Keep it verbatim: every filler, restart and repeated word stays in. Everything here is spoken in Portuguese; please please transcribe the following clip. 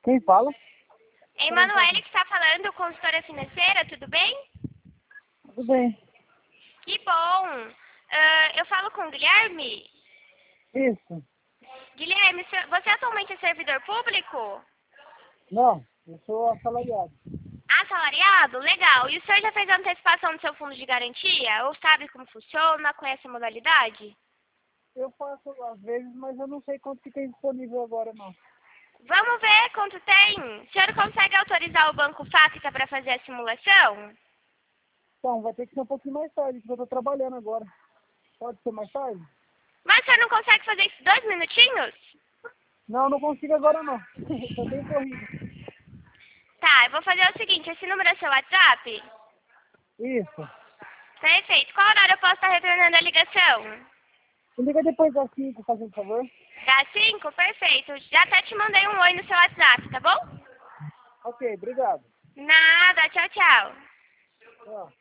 Quem fala? Emanuele que está falando, consultora financeira, tudo bem? Tudo bem. Que bom! Ah, eu falo com o Guilherme? Isso. Guilherme, se- você atualmente é servidor público? Não, eu sou assalariado. Assalariado? Legal. E o senhor já fez a antecipação do seu fundo de garantia? Ou sabe como funciona? Conhece a modalidade? Eu faço às vezes, mas eu não sei quanto que tem disponível agora, não. Vamos ver quanto tem. O senhor consegue autorizar o Banco Fática para fazer a simulação? Então, vai ter que ser um pouquinho mais tarde, porque eu tô trabalhando agora. Pode ser mais tarde? Mas o senhor não consegue fazer isso dois minutinhos? Não, não consigo agora, não. Tô bem corrido. Tá, eu vou fazer o seguinte, esse número é seu WhatsApp? Isso. Perfeito. Qual horário eu posso estar retornando a ligação? Me liga depois das cinco, fazendo favor. Das cinco? Perfeito. Já até te mandei um oi no seu WhatsApp, tá bom? Ok, obrigado. Nada, tchau, tchau. Tchau.